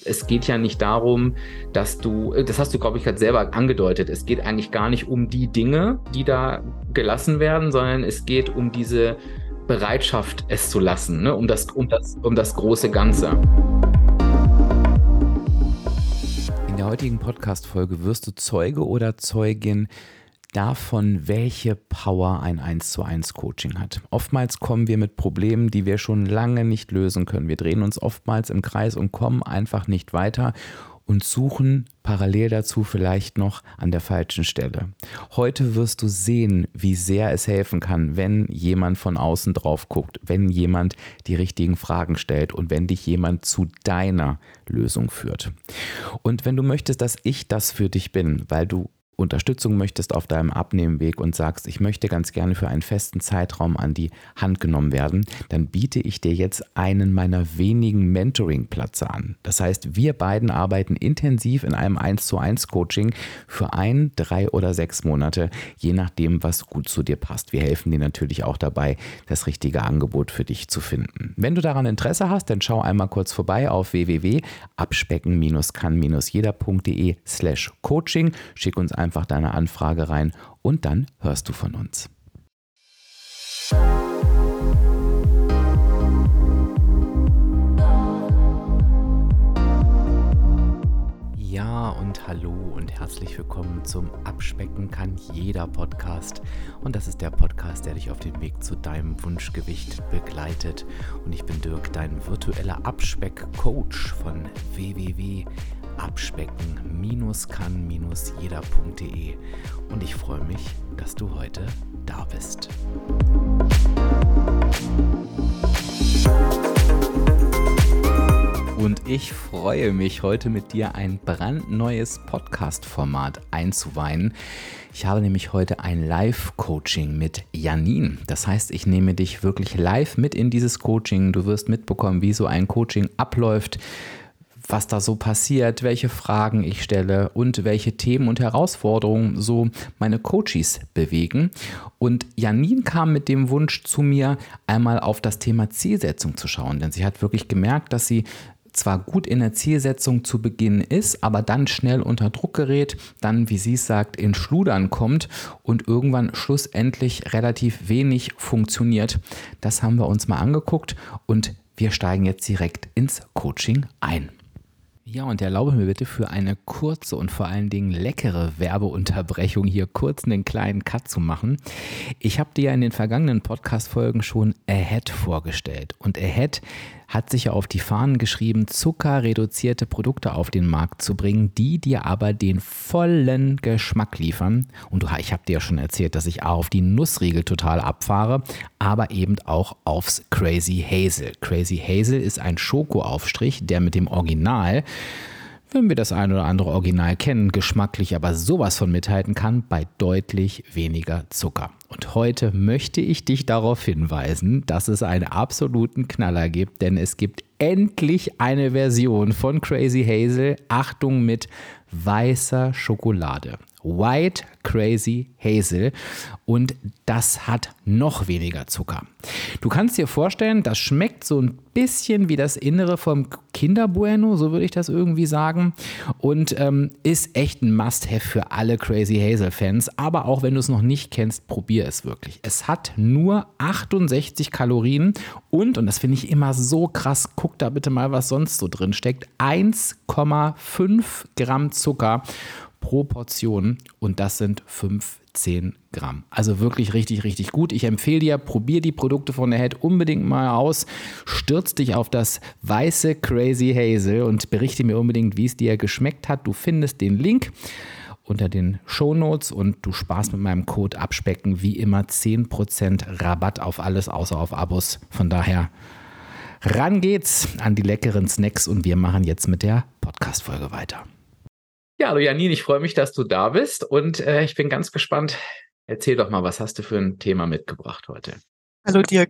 Es geht ja nicht darum, das hast du, glaube ich, gerade selber angedeutet, es geht eigentlich gar nicht um die Dinge, die da gelassen werden, sondern es geht um diese Bereitschaft, es zu lassen, ne? Um das große Ganze. In der heutigen Podcast-Folge wirst du Zeuge oder Zeugin davon, welche Power ein 1:1 Coaching hat. Oftmals kommen wir mit Problemen, die wir schon lange nicht lösen können. Wir drehen uns oftmals im Kreis und kommen einfach nicht weiter und suchen parallel dazu vielleicht noch an der falschen Stelle. Heute wirst du sehen, wie sehr es helfen kann, wenn jemand von außen drauf guckt, wenn jemand die richtigen Fragen stellt und wenn dich jemand zu deiner Lösung führt. Und wenn du möchtest, dass ich das für dich bin, weil du Unterstützung möchtest auf deinem Abnehmweg und sagst, ich möchte ganz gerne für einen festen Zeitraum an die Hand genommen werden, dann biete ich dir jetzt einen meiner wenigen Mentoring-Plätze an. Das heißt, wir beiden arbeiten intensiv in einem 1:1 Coaching für 1, 3 oder 6 Monate, je nachdem, was gut zu dir passt. Wir helfen dir natürlich auch dabei, das richtige Angebot für dich zu finden. Wenn du daran Interesse hast, dann schau einmal kurz vorbei auf www.abspecken-kann-jeder.de/coaching. Schick uns einfach deine Anfrage rein und dann hörst du von uns. Ja und hallo und herzlich willkommen zum Abspecken kann jeder Podcast. Und das ist der Podcast, der dich auf den Weg zu deinem Wunschgewicht begleitet. Und ich bin Dirk, dein virtueller Abspeck-Coach von www.abspecken-kann-jeder.de. Und ich freue mich, dass du heute da bist. Und ich freue mich, heute mit dir ein brandneues Podcast-Format einzuweihen. Ich habe nämlich heute ein Live-Coaching mit Janine. Das heißt, ich nehme dich wirklich live mit in dieses Coaching. Du wirst mitbekommen, wie so ein Coaching abläuft, was da so passiert, welche Fragen ich stelle und welche Themen und Herausforderungen so meine Coaches bewegen. Und Janine kam mit dem Wunsch zu mir, einmal auf das Thema Zielsetzung zu schauen, denn sie hat wirklich gemerkt, dass sie zwar gut in der Zielsetzung zu Beginn ist, aber dann schnell unter Druck gerät, dann, wie sie es sagt, in Schludern kommt und irgendwann schlussendlich relativ wenig funktioniert. Das haben wir uns mal angeguckt und wir steigen jetzt direkt ins Coaching ein. Ja, und erlaube mir bitte für eine kurze und vor allen Dingen leckere Werbeunterbrechung hier kurz einen kleinen Cut zu machen. Ich habe dir ja in den vergangenen Podcast-Folgen schon Ahead vorgestellt. Und Ahead hat sich ja auf die Fahnen geschrieben, zuckerreduzierte Produkte auf den Markt zu bringen, die dir aber den vollen Geschmack liefern. Und ich habe dir ja schon erzählt, dass ich auf die Nussriegel total abfahre, aber eben auch aufs Crazy Hazel. Crazy Hazel ist ein Schokoaufstrich, der mit dem Original, wenn wir das ein oder andere Original kennen, geschmacklich aber sowas von mithalten kann, bei deutlich weniger Zucker. Und heute möchte ich dich darauf hinweisen, dass es einen absoluten Knaller gibt, denn es gibt endlich eine Version von Crazy Hazel, Achtung, mit weißer Schokolade. White Crazy Hazel, und das hat noch weniger Zucker. Du kannst dir vorstellen, das schmeckt so ein bisschen wie das Innere vom Kinder Bueno, so würde ich das irgendwie sagen, und ist echt ein Must-Have für alle Crazy Hazel Fans, aber auch wenn du es noch nicht kennst, probier es wirklich. Es hat nur 68 Kalorien und das finde ich immer so krass, guck da bitte mal, was sonst so drin steckt, 1,5 Gramm Zucker pro Portion, und das sind 15 Gramm. Also wirklich richtig, richtig gut. Ich empfehle dir, probier die Produkte von Ahead unbedingt mal aus. Stürz dich auf das weiße Crazy Hazel und berichte mir unbedingt, wie es dir geschmeckt hat. Du findest den Link unter den Shownotes und du sparst mit meinem Code Abspecken wie immer 10% Rabatt auf alles, außer auf Abos. Von daher ran geht's an die leckeren Snacks und wir machen jetzt mit der Podcast-Folge weiter. Ja, hallo Janine, ich freue mich, dass du da bist und ich bin ganz gespannt. Erzähl doch mal, was hast du für ein Thema mitgebracht heute? Hallo Dirk.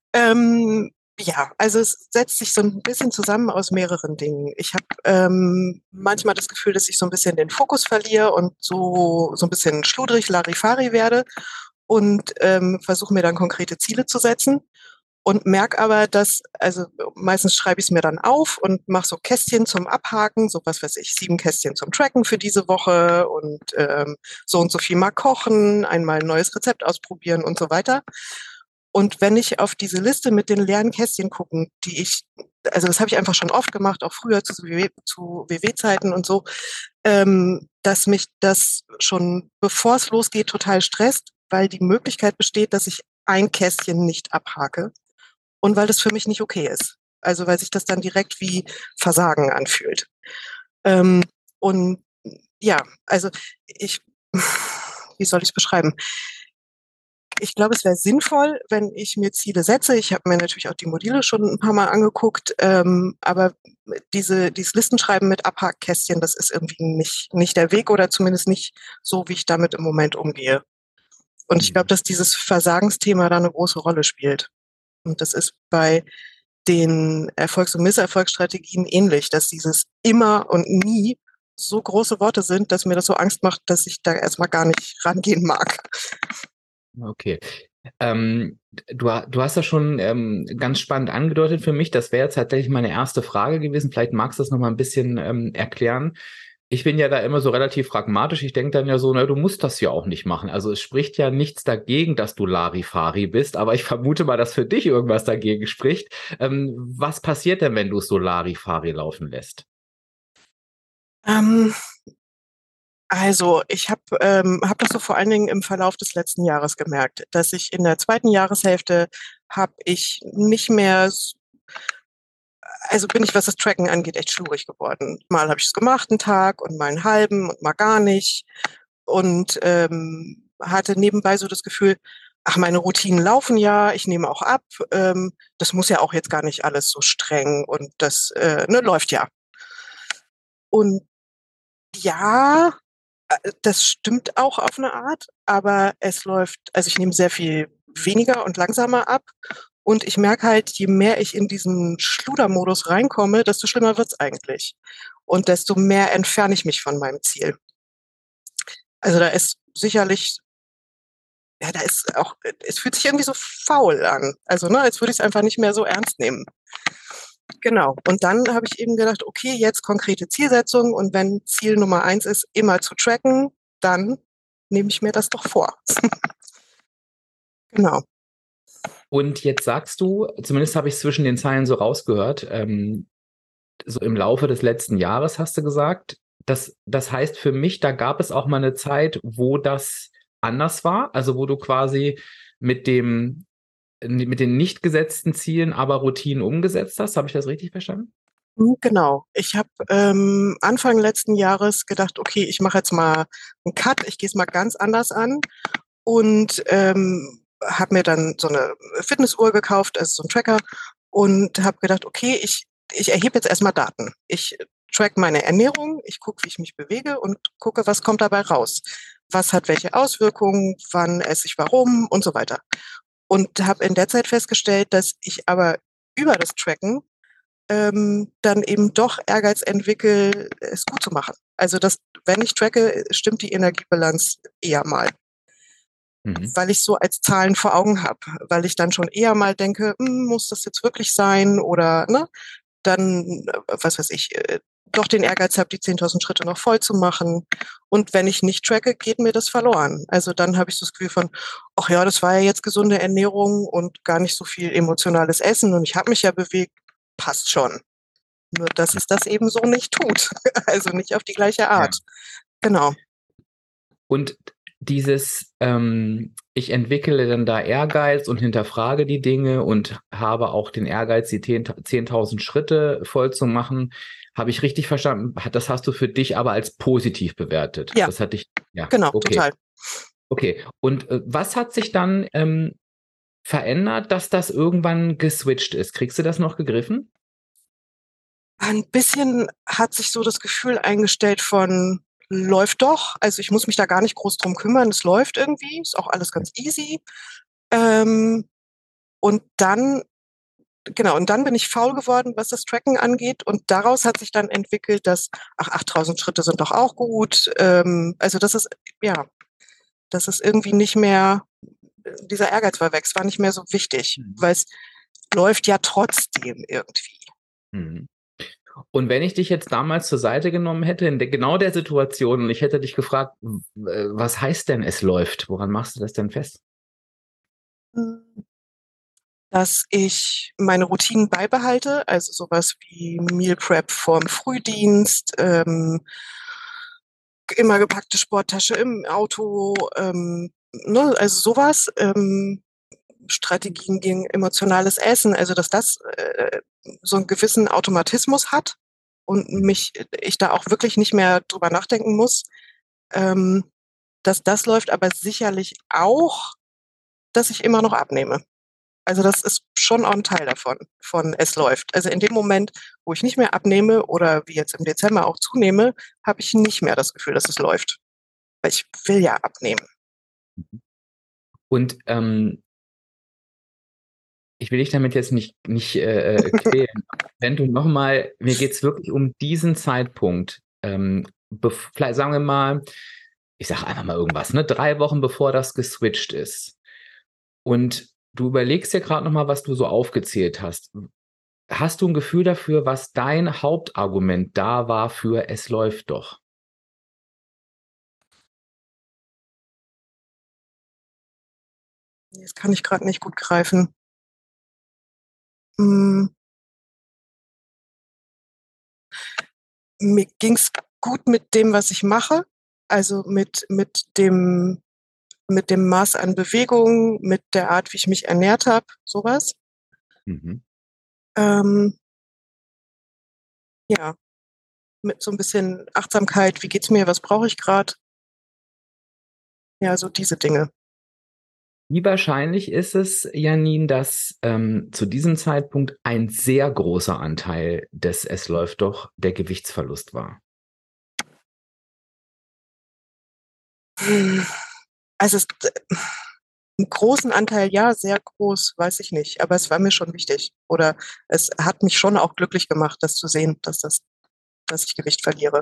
Ja, also es setzt sich so ein bisschen zusammen aus mehreren Dingen. Ich habe manchmal das Gefühl, dass ich so ein bisschen den Fokus verliere und so ein bisschen schludrig, Larifari werde und versuche mir dann konkrete Ziele zu setzen. und merke aber, dass, also meistens schreibe ich es mir dann auf und mache so Kästchen zum Abhaken, so was weiß ich, 7 Kästchen zum Tracken für diese Woche und so und so viel mal kochen, einmal ein neues Rezept ausprobieren und so weiter. Und wenn ich auf diese Liste mit den leeren Kästchen gucken, also das habe ich einfach schon oft gemacht, auch früher zu WW-Zeiten und so, dass mich das schon, bevor es losgeht, total stresst, weil die Möglichkeit besteht, dass ich ein Kästchen nicht abhake und weil das für mich nicht okay ist. Also weil sich das dann direkt wie Versagen anfühlt. Und ja, also wie soll ich es beschreiben? Ich glaube, es wäre sinnvoll, wenn ich mir Ziele setze. Ich habe mir natürlich auch die Module schon ein paar Mal angeguckt, aber dieses Listenschreiben mit Abhackkästchen, das ist irgendwie nicht der Weg oder zumindest nicht so, wie ich damit im Moment umgehe. Und ich glaube, dass dieses Versagensthema da eine große Rolle spielt. Und das ist bei den Erfolgs- und Misserfolgsstrategien ähnlich, dass dieses immer und nie so große Worte sind, dass mir das so Angst macht, dass ich da erstmal gar nicht rangehen mag. Okay. Du hast das schon ganz spannend angedeutet für mich. Das wäre jetzt tatsächlich meine erste Frage gewesen. Vielleicht magst du das noch mal ein bisschen erklären. Ich bin ja da immer so relativ pragmatisch. Ich denke dann ja so, du musst das ja auch nicht machen. Also es spricht ja nichts dagegen, dass du Larifari bist, aber ich vermute mal, dass für dich irgendwas dagegen spricht. Was passiert denn, wenn du es so Larifari laufen lässt? Also ich hab das so vor allen Dingen im Verlauf des letzten Jahres gemerkt, dass ich in der zweiten Jahreshälfte habe ich nicht mehr, also bin ich, was das Tracken angeht, echt schlurig geworden. Mal habe ich es gemacht, einen Tag und mal einen halben und mal gar nicht und hatte nebenbei so das Gefühl, ach, meine Routinen laufen ja, ich nehme auch ab, das muss ja auch jetzt gar nicht alles so streng und das läuft ja. Und ja, das stimmt auch auf eine Art, aber es läuft, also ich nehme sehr viel weniger und langsamer ab. Und ich merke halt, je mehr ich in diesen Schludermodus reinkomme, desto schlimmer wird's eigentlich. Und desto mehr entferne ich mich von meinem Ziel. Also da ist sicherlich, ja, da ist auch, es fühlt sich irgendwie so faul an. Also, ne, als würde ich es einfach nicht mehr so ernst nehmen. Genau. Und dann habe ich eben gedacht, okay, jetzt konkrete Zielsetzung und wenn Ziel Nummer 1 ist, immer zu tracken, dann nehme ich mir das doch vor. Genau. Und jetzt sagst du, zumindest habe ich zwischen den Zeilen so rausgehört, so im Laufe des letzten Jahres hast du gesagt, das heißt für mich, da gab es auch mal eine Zeit, wo das anders war, also wo du quasi mit den nicht gesetzten Zielen aber Routinen umgesetzt hast. Habe ich das richtig verstanden? Genau. Ich habe Anfang letzten Jahres gedacht, okay, ich mache jetzt mal einen Cut, ich gehe es mal ganz anders an und habe mir dann so eine Fitnessuhr gekauft, also so ein Tracker und habe gedacht, okay, ich erhebe jetzt erstmal Daten. Ich track meine Ernährung, ich gucke, wie ich mich bewege und gucke, was kommt dabei raus. Was hat welche Auswirkungen, wann esse ich warum und so weiter. Und habe in der Zeit festgestellt, dass ich aber über das Tracken dann eben doch Ehrgeiz entwickle, es gut zu machen. Also dass, wenn ich tracke, stimmt die Energiebilanz eher mal. Weil ich so als Zahlen vor Augen habe, weil ich dann schon eher mal denke, muss das jetzt wirklich sein oder ne, dann, was weiß ich, doch den Ehrgeiz habe, die 10.000 Schritte noch voll zu machen. Und wenn ich nicht tracke, geht mir das verloren. Also dann habe ich so das Gefühl von, ach ja, das war ja jetzt gesunde Ernährung und gar nicht so viel emotionales Essen und ich habe mich ja bewegt, passt schon. Nur, dass es das eben so nicht tut. Also nicht auf die gleiche Art. Ja. Genau. Und dieses, ich entwickle dann da Ehrgeiz und hinterfrage die Dinge und habe auch den Ehrgeiz, die 10.000 Schritte voll zu machen. Habe ich richtig verstanden? Das hast du für dich aber als positiv bewertet. Ja, das hat dich, ja, genau, okay. Total. Okay, und was hat sich dann verändert, dass das irgendwann geswitcht ist? Kriegst du das noch gegriffen? Ein bisschen hat sich so das Gefühl eingestellt von, läuft doch. Also ich muss mich da gar nicht groß drum kümmern. Es läuft irgendwie. Ist auch alles ganz easy. Und dann, genau, und dann bin ich faul geworden, was das Tracken angeht. Und daraus hat sich dann entwickelt, dass, 8.000 Schritte sind doch auch gut. Also das ist irgendwie nicht mehr, dieser Ehrgeiz war weg. Es war nicht mehr so wichtig, weil es läuft ja trotzdem irgendwie. Mhm. Und wenn ich dich jetzt damals zur Seite genommen hätte, in genau der Situation, und ich hätte dich gefragt, was heißt denn, es läuft? Woran machst du das denn fest? Dass ich meine Routinen beibehalte, also sowas wie Meal Prep vorm Frühdienst, immer gepackte Sporttasche im Auto, ne, also sowas, Strategien gegen emotionales Essen, also dass das so einen gewissen Automatismus hat und ich da auch wirklich nicht mehr drüber nachdenken muss, ähm, dass das läuft, aber sicherlich auch, dass ich immer noch abnehme. Also das ist schon auch ein Teil davon, von es läuft. Also in dem Moment, wo ich nicht mehr abnehme oder wie jetzt im Dezember auch zunehme, habe ich nicht mehr das Gefühl, dass es läuft. Weil ich will ja abnehmen. Und ich will dich damit jetzt nicht quälen. Wenn du nochmal, mir geht es wirklich um diesen Zeitpunkt, vielleicht sagen wir mal, ich sage einfach mal irgendwas, ne, 3 Wochen bevor das geswitcht ist. Und du überlegst dir gerade nochmal, was du so aufgezählt hast. Hast du ein Gefühl dafür, was dein Hauptargument da war für es läuft doch? Das kann ich gerade nicht gut greifen. Hm, mir ging's gut mit dem, was ich mache. Also mit dem Maß an Bewegung, mit der Art, wie ich mich ernährt habe, sowas. Mhm. Ähm, ja, mit so ein bisschen Achtsamkeit, wie geht's mir, was brauche ich gerade? Ja, so diese Dinge. Wie wahrscheinlich ist es, Janine, dass zu diesem Zeitpunkt ein sehr großer Anteil des Es läuft doch der Gewichtsverlust war? Hm, Also es, einen großen Anteil, ja, sehr groß, weiß ich nicht. Aber es war mir schon wichtig. Oder es hat mich schon auch glücklich gemacht, das zu sehen, dass ich Gewicht verliere.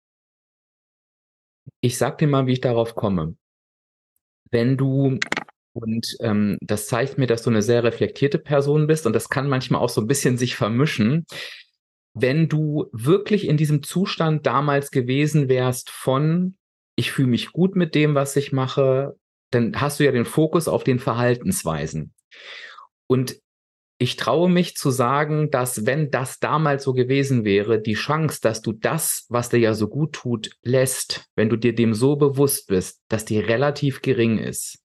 Ich sag dir mal, wie ich darauf komme. Wenn du, und das zeigt mir, dass du eine sehr reflektierte Person bist, und das kann manchmal auch so ein bisschen sich vermischen, wenn du wirklich in diesem Zustand damals gewesen wärst von, ich fühle mich gut mit dem, was ich mache, dann hast du ja den Fokus auf den Verhaltensweisen. Und ich traue mich zu sagen, dass wenn das damals so gewesen wäre, die Chance, dass du das, was dir ja so gut tut, lässt, wenn du dir dem so bewusst bist, dass die relativ gering ist.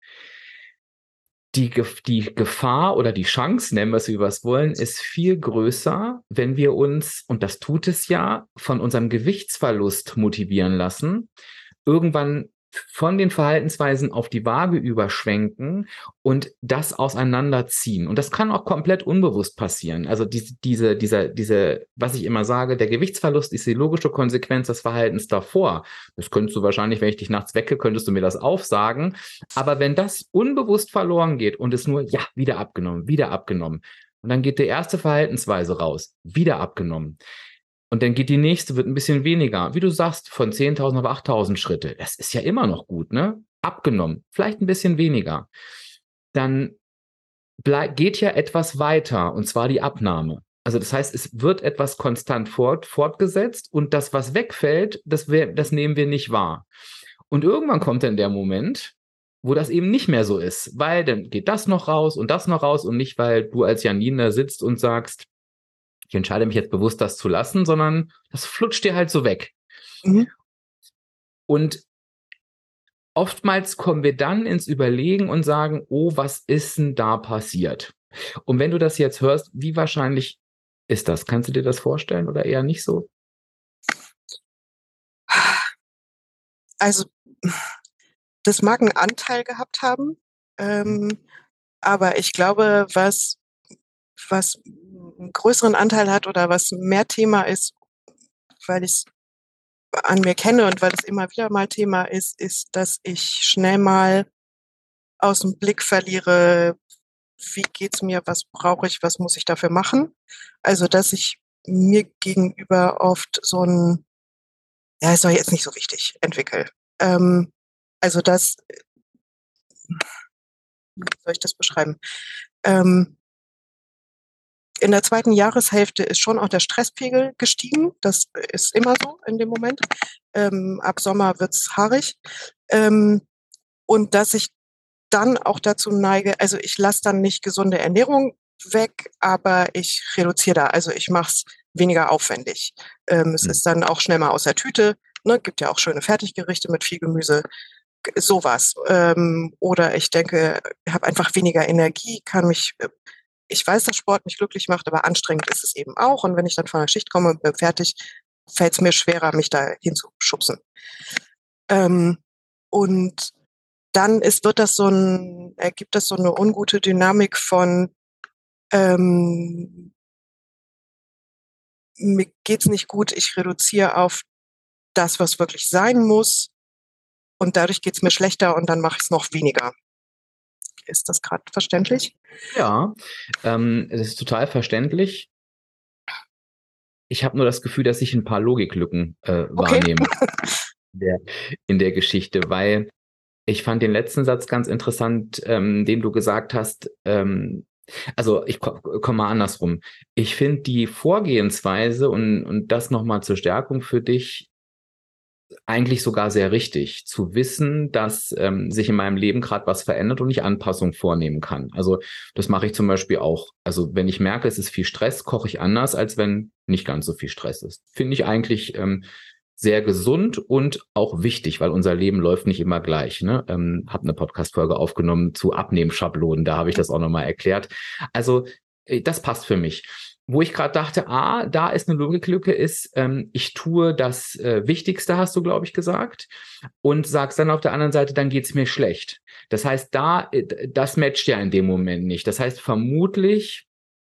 Die Gefahr oder die Chance, nennen wir es wie wir es wollen, ist viel größer, wenn wir uns, und das tut es ja, von unserem Gewichtsverlust motivieren lassen, irgendwann von den Verhaltensweisen auf die Waage überschwenken und das auseinanderziehen. Und das kann auch komplett unbewusst passieren. Also was ich immer sage, der Gewichtsverlust ist die logische Konsequenz des Verhaltens davor. Das könntest du wahrscheinlich, wenn ich dich nachts wecke, könntest du mir das aufsagen. Aber wenn das unbewusst verloren geht und es nur, ja, wieder abgenommen, wieder abgenommen, und dann geht die erste Verhaltensweise raus, wieder abgenommen. Und dann geht die nächste, wird ein bisschen weniger. Wie du sagst, von 10.000 auf 8.000 Schritte. Das ist ja immer noch gut, ne? Abgenommen, vielleicht ein bisschen weniger. Dann geht ja etwas weiter, und zwar die Abnahme. Also das heißt, es wird etwas konstant fortgesetzt, und das, was wegfällt, das nehmen wir nicht wahr. Und irgendwann kommt dann der Moment, wo das eben nicht mehr so ist, weil dann geht das noch raus und das noch raus, und nicht, weil du als Janine da sitzt und sagst, ich entscheide mich jetzt bewusst, das zu lassen, sondern das flutscht dir halt so weg. Mhm. Und oftmals kommen wir dann ins Überlegen und sagen, oh, was ist denn da passiert? Und wenn du das jetzt hörst, wie wahrscheinlich ist das? Kannst du dir das vorstellen oder eher nicht so? Also das mag einen Anteil gehabt haben, aber ich glaube, was einen größeren Anteil hat oder was mehr Thema ist, weil ich es an mir kenne und weil es immer wieder mal Thema ist, dass ich schnell mal aus dem Blick verliere, wie geht's mir, was brauche ich, was muss ich dafür machen. Also, dass ich mir gegenüber oft so ein, ja, ist doch jetzt nicht so wichtig, entwickle. Also das, wie soll ich das beschreiben? Ähm, In der zweiten Jahreshälfte ist schon auch der Stresspegel gestiegen. Das ist immer so in dem Moment. Ab Sommer wird's haarig. Und dass ich dann auch dazu neige, also ich lasse dann nicht gesunde Ernährung weg, aber ich reduziere da. Also ich mache es weniger aufwendig. Es ist dann auch schnell mal aus der Tüte. Ne? Gibt ja auch schöne Fertiggerichte mit viel Gemüse. Sowas. Oder ich denke, ich habe einfach weniger Energie, ich weiß, dass Sport mich glücklich macht, aber anstrengend ist es eben auch. Und wenn ich dann von der Schicht komme und bin fertig, fällt es mir schwerer, mich da hinzuschubsen. Und dann ergibt das so eine ungute Dynamik von, mir geht's nicht gut, ich reduziere auf das, was wirklich sein muss. Und dadurch geht's mir schlechter und dann mache ich es noch weniger. Ist das gerade verständlich? Ja, es ist total verständlich. Ich habe nur das Gefühl, dass ich ein paar Logiklücken wahrnehme in der Geschichte, weil ich fand den letzten Satz ganz interessant, den du gesagt hast. Also ich komme mal andersrum. Ich finde die Vorgehensweise und das nochmal zur Stärkung für dich eigentlich sogar sehr richtig, zu wissen, dass sich in meinem Leben gerade was verändert und ich Anpassungen vornehmen kann. Also das mache ich zum Beispiel auch. Also wenn ich merke, es ist viel Stress, koche ich anders, als wenn nicht ganz so viel Stress ist. Finde ich eigentlich sehr gesund und auch wichtig, weil unser Leben läuft nicht immer gleich. Ne? Habe eine Podcast-Folge aufgenommen zu Abnehmschablonen, da habe ich das auch nochmal erklärt. Also das passt für mich. Wo ich gerade dachte, da ist eine Logiklücke, ist, ich tue das Wichtigste, hast du, glaube ich, gesagt, und sagst dann auf der anderen Seite, dann geht's mir schlecht. Das heißt, das matcht ja in dem Moment nicht. Das heißt, vermutlich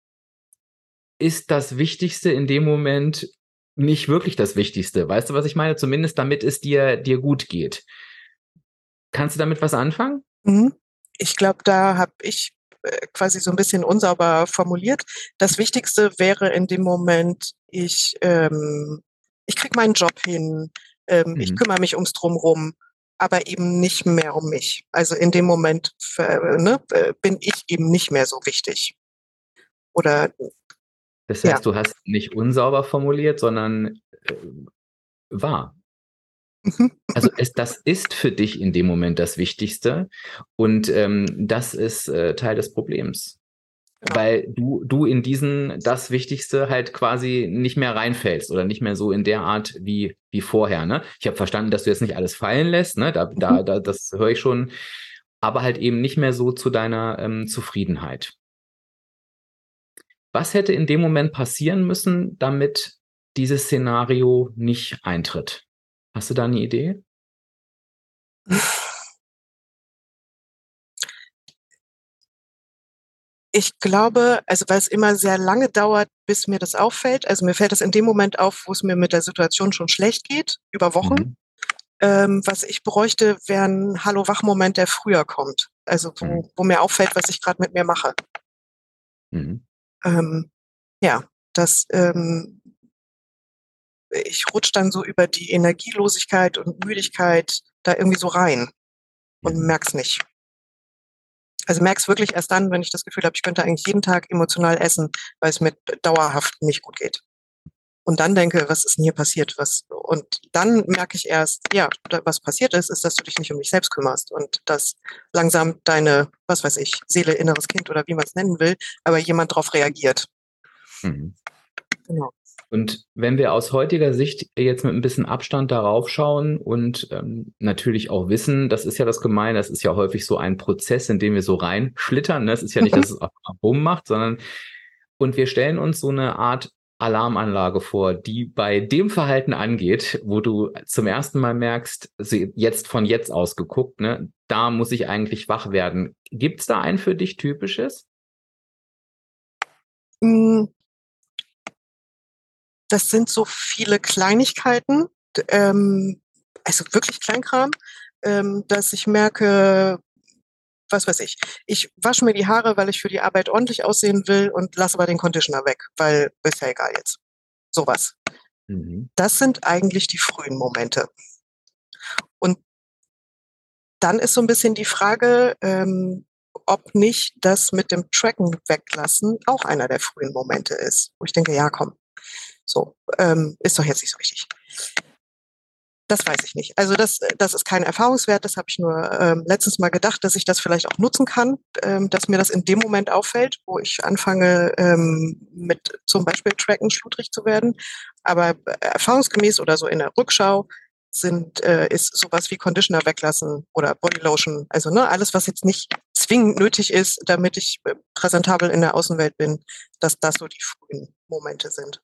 ist das Wichtigste in dem Moment nicht wirklich das Wichtigste. Weißt du, was ich meine? Zumindest damit es dir gut geht. Kannst du damit was anfangen? Ich glaube, da habe ich quasi so ein bisschen unsauber formuliert. Das Wichtigste wäre in dem Moment, ich kriege meinen Job hin, ich kümmere mich ums Drumherum, aber eben nicht mehr um mich. Also in dem Moment bin ich eben nicht mehr so wichtig. Oder Das heißt, du hast nicht unsauber formuliert, sondern wahr. Also das ist für dich in dem Moment das Wichtigste und das ist Teil des Problems. Ja. Weil du in das Wichtigste halt quasi nicht mehr reinfällst oder nicht mehr so in der Art wie vorher. Ne? Ich habe verstanden, dass du jetzt nicht alles fallen lässt, ne? Das höre ich schon, aber halt eben nicht mehr so zu deiner Zufriedenheit. Was hätte in dem Moment passieren müssen, damit dieses Szenario nicht eintritt? Hast du da eine Idee? Ich glaube, also weil es immer sehr lange dauert, bis mir das auffällt. Also mir fällt das in dem Moment auf, wo es mir mit der Situation schon schlecht geht, über Wochen. Was ich bräuchte, wäre ein Hallo-Wach-Moment, der früher kommt. Also wo mir auffällt, was ich gerade mit mir mache. Ich rutsche dann so über die Energielosigkeit und Müdigkeit da irgendwie so rein und merk's nicht. Also merk's wirklich erst dann, wenn ich das Gefühl habe, ich könnte eigentlich jeden Tag emotional essen, weil es mir dauerhaft nicht gut geht. Und dann denke, was ist denn hier passiert? Und dann merke ich erst, ja, was passiert ist, dass du dich nicht um dich selbst kümmerst und dass langsam deine, was weiß ich, Seele, inneres Kind oder wie man es nennen will, aber jemand drauf reagiert. Genau. Und wenn wir aus heutiger Sicht jetzt mit ein bisschen Abstand darauf schauen und natürlich auch wissen, das ist ja das Gemeine, das ist ja häufig so ein Prozess, in dem wir so reinschlittern. Es ist ja nicht, dass es auch bumm macht, sondern und wir stellen uns so eine Art Alarmanlage vor, die bei dem Verhalten angeht, wo du zum ersten Mal merkst, jetzt von jetzt aus geguckt, ne, da muss ich eigentlich wach werden. Gibt es da ein für dich typisches? Das sind so viele Kleinigkeiten, also wirklich Kleinkram, dass ich merke, was weiß ich wasche mir die Haare, weil ich für die Arbeit ordentlich aussehen will und lasse aber den Conditioner weg, weil ist ja egal jetzt. Sowas. Das sind eigentlich die frühen Momente. Und dann ist so ein bisschen die Frage, ob nicht das mit dem Tracken weglassen auch einer der frühen Momente ist, wo ich denke, ja, komm, so, ist doch jetzt nicht so wichtig. Das weiß ich nicht. Also das ist kein Erfahrungswert, das habe ich nur letztens mal gedacht, dass ich das vielleicht auch nutzen kann, dass mir das in dem Moment auffällt, wo ich anfange, mit zum Beispiel Tracken schludrig zu werden. Aber erfahrungsgemäß oder so in der Rückschau ist sowas wie Conditioner weglassen oder Bodylotion. Also alles, was jetzt nicht zwingend nötig ist, damit ich präsentabel in der Außenwelt bin, dass das so die frühen Momente sind.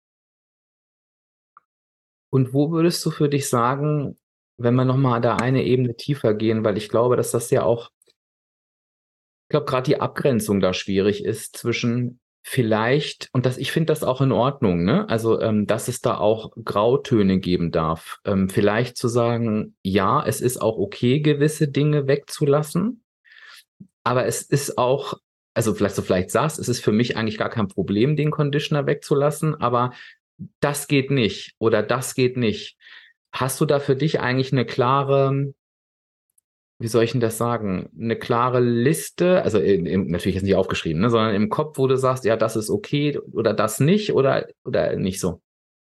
Und wo würdest du für dich sagen, wenn wir nochmal da eine Ebene tiefer gehen, weil ich glaube, dass das ja auch, ich glaube, gerade die Abgrenzung da schwierig ist zwischen vielleicht, und ich finde das auch in Ordnung, ne? Also, dass es da auch Grautöne geben darf. Vielleicht zu sagen, ja, es ist auch okay, gewisse Dinge wegzulassen, aber es ist auch, also vielleicht sagst, es ist für mich eigentlich gar kein Problem, den Conditioner wegzulassen, aber das geht nicht oder das geht nicht. Hast du da für dich eigentlich eine klare, wie soll ich denn das sagen, eine klare Liste, also natürlich jetzt nicht aufgeschrieben, ne, sondern im Kopf, wo du sagst, ja, das ist okay oder das nicht oder nicht so?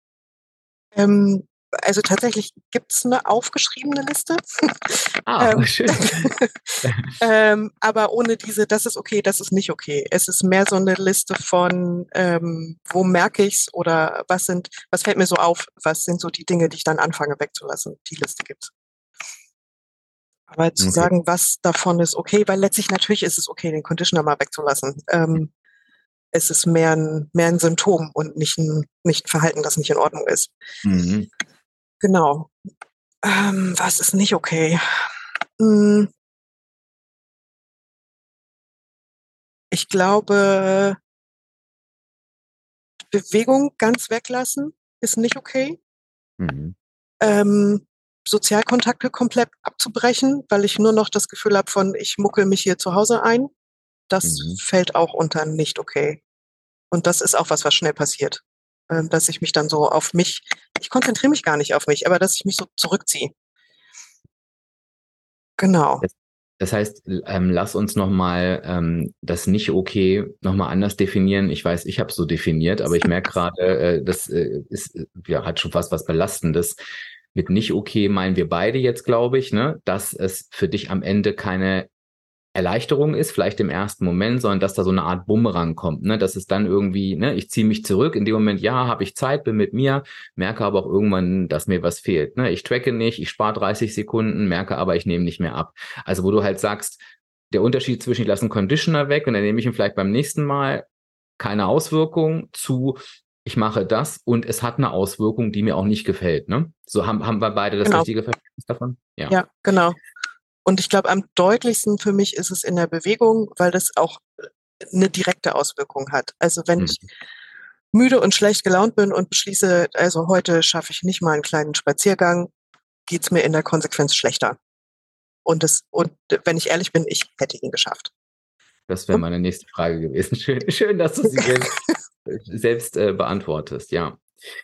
Also tatsächlich gibt's eine aufgeschriebene Liste. Schön. Aber ohne das ist okay, das ist nicht okay. Es ist mehr so eine Liste von, wo merke ich's oder was fällt mir so auf, was sind so die Dinge, die ich dann anfange wegzulassen. Die Liste gibt's. Aber zu sagen, was davon ist okay, weil letztlich natürlich ist es okay, den Conditioner mal wegzulassen. Es ist mehr ein Symptom und nicht ein Verhalten, das nicht in Ordnung ist. Mhm. Genau. Was ist nicht okay? Ich glaube, Bewegung ganz weglassen ist nicht okay. Mhm. Sozialkontakte komplett abzubrechen, weil ich nur noch das Gefühl habe von, ich muckel mich hier zu Hause ein. Das fällt auch unter nicht okay. Und das ist auch was schnell passiert. Dass ich mich dann so ich konzentriere mich gar nicht auf mich, aber dass ich mich so zurückziehe. Genau. Das heißt, lass uns nochmal das nicht okay nochmal anders definieren. Ich weiß, ich habe es so definiert, aber ich merke gerade, das hat schon fast was Belastendes. Mit nicht okay meinen wir beide jetzt, glaube ich, ne, dass es für dich am Ende keine Erleichterung ist, vielleicht im ersten Moment, sondern dass da so eine Art Bumerang kommt, ne, dass es dann irgendwie, ne, ich ziehe mich zurück, in dem Moment, ja, habe ich Zeit, bin mit mir, merke aber auch irgendwann, dass mir was fehlt, ne, ich tracke nicht, ich spare 30 Sekunden, merke aber, ich nehme nicht mehr ab. Also wo du halt sagst, der Unterschied zwischen, ich lasse einen Conditioner weg und dann nehme ich ihn vielleicht beim nächsten Mal, keine Auswirkung, zu, ich mache das und es hat eine Auswirkung, die mir auch nicht gefällt, ne? So haben wir beide das richtige Verständnis davon? Ja, genau. Und ich glaube, am deutlichsten für mich ist es in der Bewegung, weil das auch eine direkte Auswirkung hat. Also wenn ich müde und schlecht gelaunt bin und beschließe, also heute schaffe ich nicht mal einen kleinen Spaziergang, geht's mir in der Konsequenz schlechter. Und wenn ich ehrlich bin, ich hätte ihn geschafft. Das wäre meine nächste Frage gewesen. Schön, dass du sie selbst beantwortest, ja.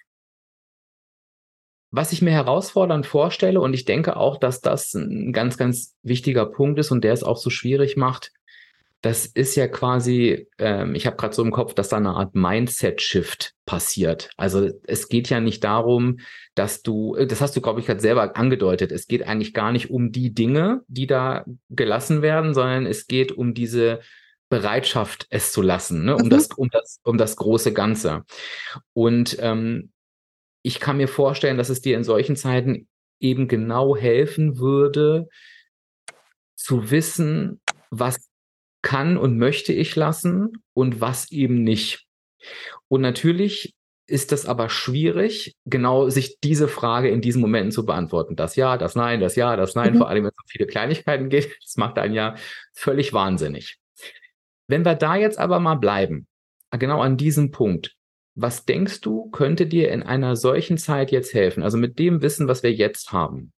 Was ich mir herausfordernd vorstelle, und ich denke auch, dass das ein ganz, ganz wichtiger Punkt ist und der es auch so schwierig macht, das ist ja quasi, ich habe gerade so im Kopf, dass da eine Art Mindset-Shift passiert. Also es geht ja nicht darum, dass das hast du, glaube ich, gerade selber angedeutet, es geht eigentlich gar nicht um die Dinge, die da gelassen werden, sondern es geht um diese Bereitschaft, es zu lassen, ne? Um das große Ganze. Und ich kann mir vorstellen, dass es dir in solchen Zeiten eben genau helfen würde, zu wissen, was kann und möchte ich lassen und was eben nicht. Und natürlich ist das aber schwierig, genau sich diese Frage in diesen Momenten zu beantworten. Das Ja, das Nein, das Ja, das Nein, vor allem wenn es um viele Kleinigkeiten geht, das macht einen ja völlig wahnsinnig. Wenn wir da jetzt aber mal bleiben, genau an diesem Punkt, was denkst du, könnte dir in einer solchen Zeit jetzt helfen? Also mit dem Wissen, was wir jetzt haben.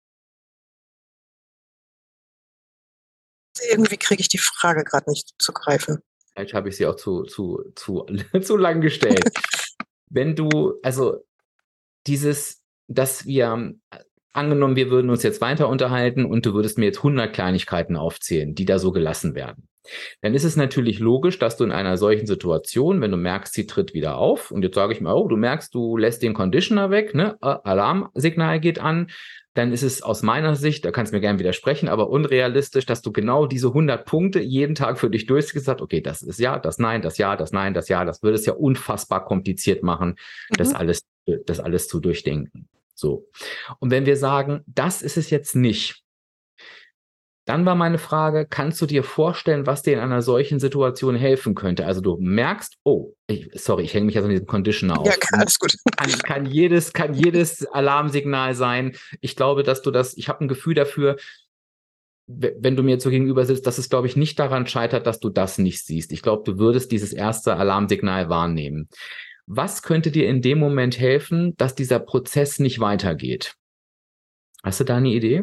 Irgendwie kriege ich die Frage gerade nicht zu greifen. Vielleicht habe ich sie auch zu lang gestellt. Wenn du, also dass wir angenommen, wir würden uns jetzt weiter unterhalten und du würdest mir jetzt 100 Kleinigkeiten aufzählen, die da so gelassen werden. Dann ist es natürlich logisch, dass du in einer solchen Situation, wenn du merkst, sie tritt wieder auf, und jetzt sage ich mal, oh, du merkst, du lässt den Conditioner weg, ne? Alarmsignal geht an, dann ist es aus meiner Sicht, da kannst du mir gerne widersprechen, aber unrealistisch, dass du genau diese 100 Punkte jeden Tag für dich durchgesagt, okay, das ist ja, das nein, das ja, das nein, das ja, das würde es ja unfassbar kompliziert machen, das alles zu durchdenken. So. Und wenn wir sagen, das ist es jetzt nicht, dann war meine Frage, kannst du dir vorstellen, was dir in einer solchen Situation helfen könnte? Also du merkst, ich hänge mich jetzt an diesem Conditioner auf. Ja, alles gut. Kann jedes Alarmsignal sein. Ich glaube, ich habe ein Gefühl dafür, wenn du mir jetzt so gegenüber sitzt, dass es, glaube ich, nicht daran scheitert, dass du das nicht siehst. Ich glaube, du würdest dieses erste Alarmsignal wahrnehmen. Was könnte dir in dem Moment helfen, dass dieser Prozess nicht weitergeht? Hast du da eine Idee?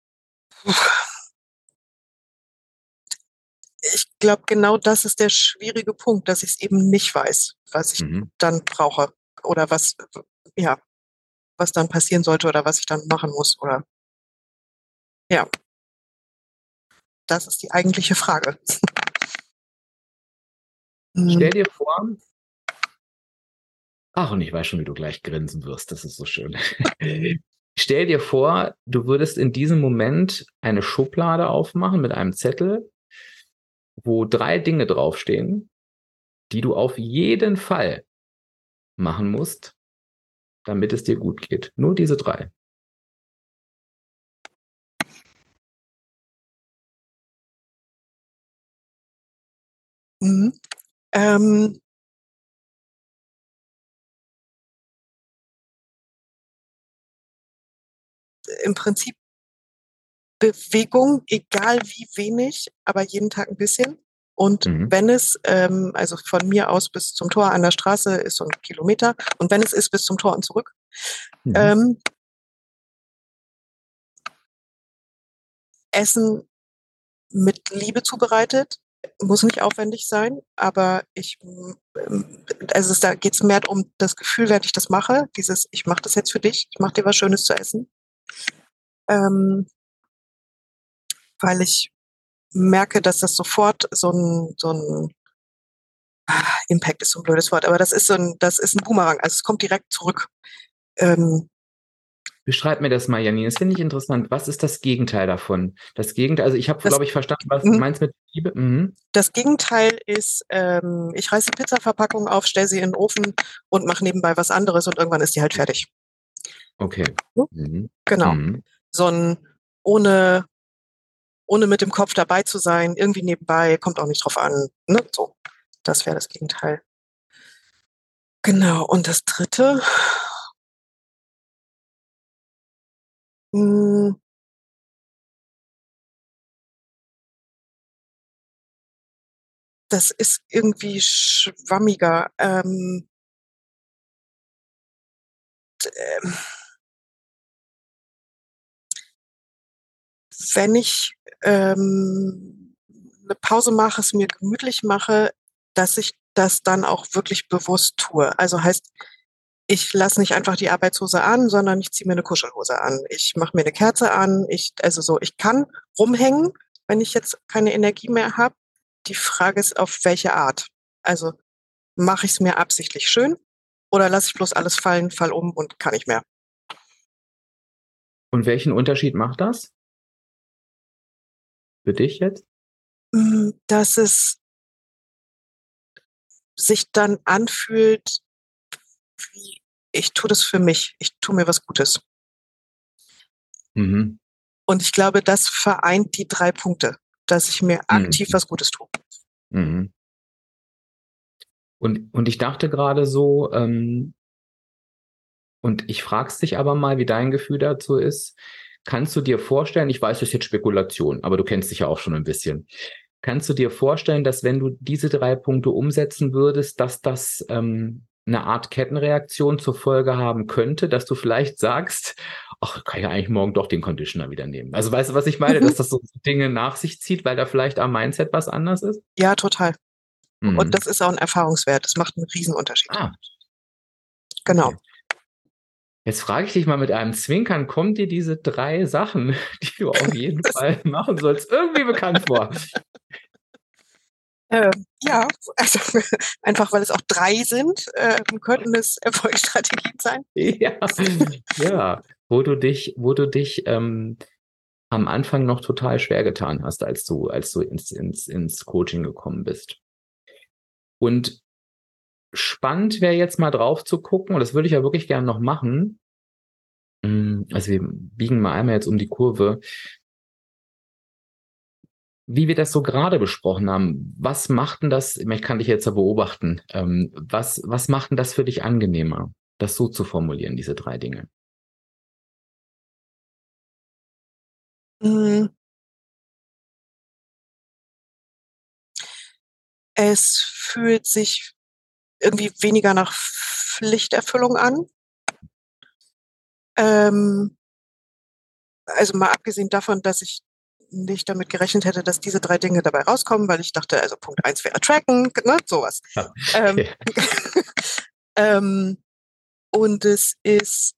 Ich glaube, genau das ist der schwierige Punkt, dass ich es eben nicht weiß, was ich dann brauche oder was dann passieren sollte oder was ich dann machen muss oder ja. Das ist die eigentliche Frage. Stell dir vor, und ich weiß schon, wie du gleich grinsen wirst, das ist so schön. Stell dir vor, du würdest in diesem Moment eine Schublade aufmachen mit einem Zettel, wo 3 Dinge draufstehen, die du auf jeden Fall machen musst, damit es dir gut geht. Nur diese 3. Im Prinzip Bewegung, egal wie wenig, aber jeden Tag ein bisschen. Und wenn es, also von mir aus bis zum Tor an der Straße ist so 1 Kilometer, und wenn es ist bis zum Tor und zurück, Essen mit Liebe zubereitet, muss nicht aufwendig sein, aber da geht es mehr um das Gefühl, während ich das mache, ich mache das jetzt für dich, ich mache dir was Schönes zu essen. Weil ich merke, dass das sofort so ein Impact ist so ein blödes Wort, aber das ist ein Boomerang, also es kommt direkt zurück. Beschreib mir das mal, Janine, das finde ich interessant. Was ist das Gegenteil davon? Das Gegenteil, also ich habe, glaube ich, verstanden, was du meinst mit Liebe. Das Gegenteil ist, ich reiße die Pizzaverpackung auf, stelle sie in den Ofen und mache nebenbei was anderes und irgendwann ist die halt fertig. Okay. Genau. So ein ohne mit dem Kopf dabei zu sein, irgendwie nebenbei, kommt auch nicht drauf an. Ne? So, das wäre das Gegenteil. Genau, und das Dritte, das ist irgendwie schwammiger. Wenn ich eine Pause mache, es mir gemütlich mache, dass ich das dann auch wirklich bewusst tue. Also heißt, ich lasse nicht einfach die Arbeitshose an, sondern ich ziehe mir eine Kuschelhose an. Ich mache mir eine Kerze an. Ich kann rumhängen, wenn ich jetzt keine Energie mehr habe. Die Frage ist, auf welche Art. Also mache ich es mir absichtlich schön oder lasse ich bloß alles fallen, fall um und kann nicht mehr. Und welchen Unterschied macht das für dich jetzt? Dass es sich dann anfühlt, wie ich tue das für mich, ich tue mir was Gutes. Und ich glaube, das vereint die 3 Punkte, dass ich mir aktiv was Gutes tue. Und ich dachte gerade so, und ich frag's dich aber mal, wie dein Gefühl dazu ist. Kannst du dir vorstellen, ich weiß, das ist jetzt Spekulation, aber du kennst dich ja auch schon ein bisschen. Kannst du dir vorstellen, dass wenn du diese 3 Punkte umsetzen würdest, dass das eine Art Kettenreaktion zur Folge haben könnte, dass du vielleicht sagst, ach, kann ich eigentlich morgen doch den Conditioner wieder nehmen? Also weißt du, was ich meine? Dass das so Dinge nach sich zieht, weil da vielleicht am Mindset was anders ist? Ja, total. Und das ist auch ein Erfahrungswert. Das macht einen Riesenunterschied. Ah. Genau. Okay. Jetzt frage ich dich mal mit einem Zwinkern, kommen dir diese 3 Sachen, die du auf jeden Fall machen sollst, irgendwie bekannt vor? Ja, also einfach weil es auch 3 sind, könnten es Erfolgsstrategien sein. Ja, ja, wo du dich am Anfang noch total schwer getan hast, als du ins Coaching gekommen bist. Und spannend wäre jetzt mal drauf zu gucken, und das würde ich ja wirklich gerne noch machen. Also wir biegen mal einmal jetzt um die Kurve. Wie wir das so gerade besprochen haben, was macht denn das, ich kann dich jetzt ja beobachten, was macht denn das für dich angenehmer, das so zu formulieren, diese 3 Dinge? Mm, Es fühlt sich irgendwie weniger nach Pflichterfüllung an. Also mal abgesehen davon, dass ich nicht damit gerechnet hätte, dass diese 3 Dinge dabei rauskommen, weil ich dachte, also Punkt 1 wäre tracken, ne, sowas. Ja. Ähm, Ja. Und es ist,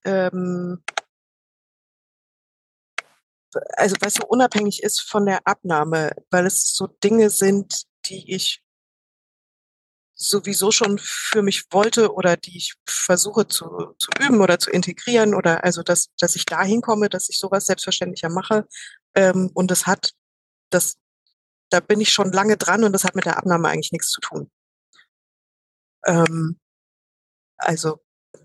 also weil es so unabhängig ist von der Abnahme, weil es so Dinge sind, die ich sowieso schon für mich wollte oder die ich versuche zu üben oder zu integrieren oder also, dass ich dahin komme, dass ich sowas selbstverständlicher mache. Und das, da bin ich schon lange dran und das hat mit der Abnahme eigentlich nichts zu tun. Ähm, also,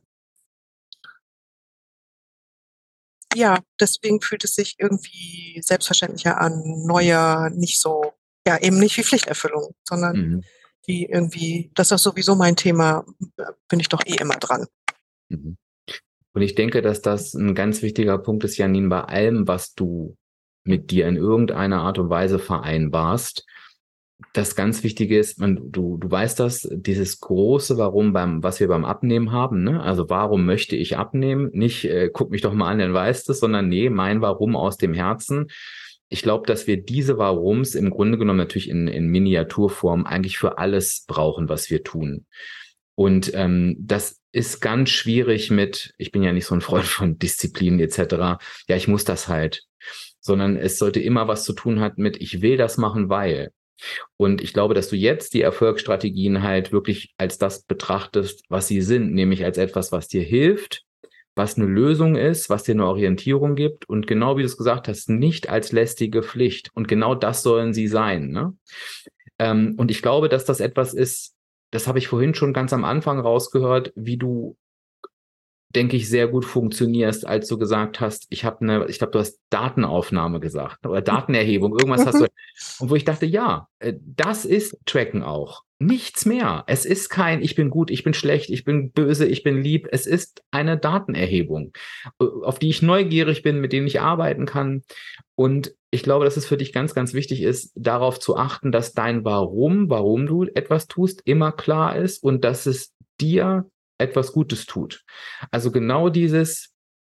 ja, deswegen fühlt es sich irgendwie selbstverständlicher an, neuer, nicht so, ja, eben nicht wie Pflichterfüllung, sondern Mhm. wie irgendwie, das ist doch sowieso mein Thema, bin ich doch eh immer dran. Mhm. Und ich denke, dass das ein ganz wichtiger Punkt ist, Janine, bei allem, was du mit dir in irgendeiner Art und Weise vereinbarst. Das ganz Wichtige ist, du weißt das, dieses große Warum was wir beim Abnehmen haben, ne? Also warum möchte ich abnehmen? Nicht, guck mich doch mal an, dann weißt es, sondern nee, mein Warum aus dem Herzen. Ich glaube, dass wir diese Warums im Grunde genommen natürlich in Miniaturform eigentlich für alles brauchen, was wir tun. Und das ist ganz schwierig ich bin ja nicht so ein Freund von Disziplinen etc. Ja, ich muss das halt. Sondern es sollte immer was zu tun haben mit, ich will das machen, weil. Und ich glaube, dass du jetzt die Erfolgsstrategien halt wirklich als das betrachtest, was sie sind, nämlich als etwas, was dir hilft, was eine Lösung ist, was dir eine Orientierung gibt und genau wie du es gesagt hast, nicht als lästige Pflicht. Und genau das sollen sie sein. Ne? Und ich glaube, dass das etwas ist, das habe ich vorhin schon ganz am Anfang rausgehört, wie du, denke ich, sehr gut funktionierst, als du gesagt hast, ich glaube, du hast Datenaufnahme gesagt oder Datenerhebung, irgendwas hast du. Und wo ich dachte, ja, das ist Tracken auch. Nichts mehr. Es ist kein, ich bin gut, ich bin schlecht, ich bin böse, ich bin lieb. Es ist eine Datenerhebung, auf die ich neugierig bin, mit denen ich arbeiten kann. Und ich glaube, dass es für dich ganz, ganz wichtig ist, darauf zu achten, dass dein warum du etwas tust, immer klar ist und dass es dir etwas Gutes tut. Also genau dieses